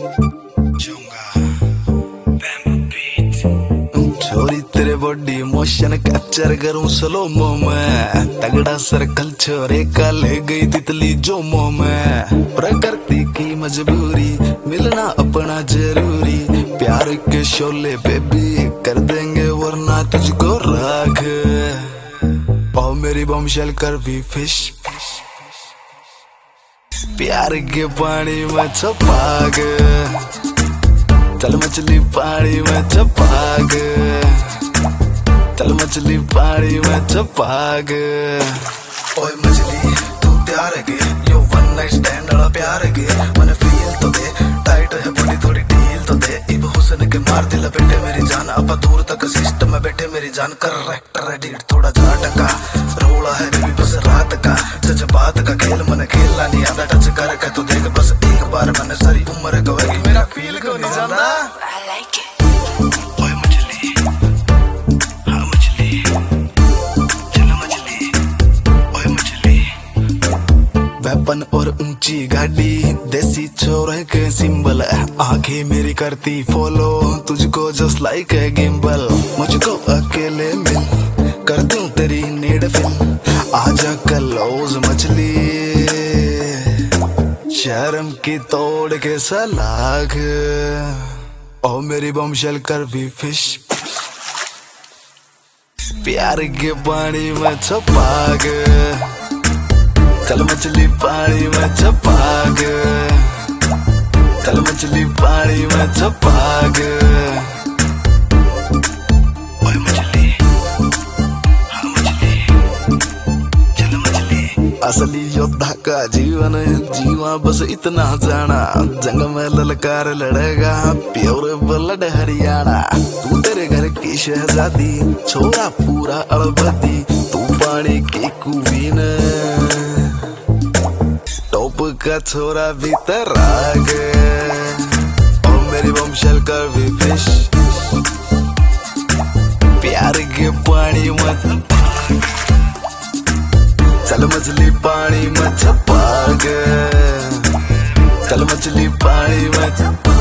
छोरी तेरे body motion capture करूं स्लोमो में, तगड़ा सर्कल छोरे का ले गई तितली जोमो में। प्रकृति की मजबूरी मिलना अपना जरूरी, प्यार के शोले बेबी कर देंगे वरना तुझको राख। और मेरी बॉम्बशेल कर भी फिश, प्यार के पानी में छपाग, चल मछली पानी में छपाग, चल मछली पानी में छपाग। ओए मछली तू तैयार है के यो वन नाइट स्टैंड वाला प्यार है के, मैंने फील तो दे टाइट है बॉडी थोड़ी ढील तो दे। इब हुस्न के मार दिल बेटे मेरी जान, अब दूर तक सिस्टम में बैठे मेरी जान। करेक्टर है डीट थोड़ा झटका, रोला है बेबी बस रात का, जज्बात का खेल मन खेलना नहीं आता। टच करके तो देख बस एक बार, मैंने सारी उम्र गवाई मेरा फील को नहीं जानता। ओए मछली हाँ मछली, चल मछली ओए मछली। वेपन और ऊंची गाड़ी देसी छोरे के सिंबल, आंखें मेरी करती फॉलो तुझको जस्ट लाइक ए गिम्बल। मुझको अकेले मिल कर दूं तेरी नीड फिल, आजा क्लोज मछली शर्म की तोड़ के सलाख। ओ मेरी बॉम्बशेल कर भी फिश, प्यार के पानी में छपाग, चल मछली पानी में छपाग, चल मछली पानी में छपाग। ओए मछली हाँ मछली, चल मछली। असली योद्धा का जीवन जीवा बस इतना जाना, जंग में ललकार लड़ेगा प्योर ब्लड हरियाणा। तू तेरे घर की शहजादी छोरा पूरा अड़बदी, तू पानी की कुवीन टॉप का छोरा भीतर आ गए। और मेरी बॉम्बशेल कर भी फिश, प्यार के पानी में चल मछली पानी में छपाग, चल मछली पानी में छपाग।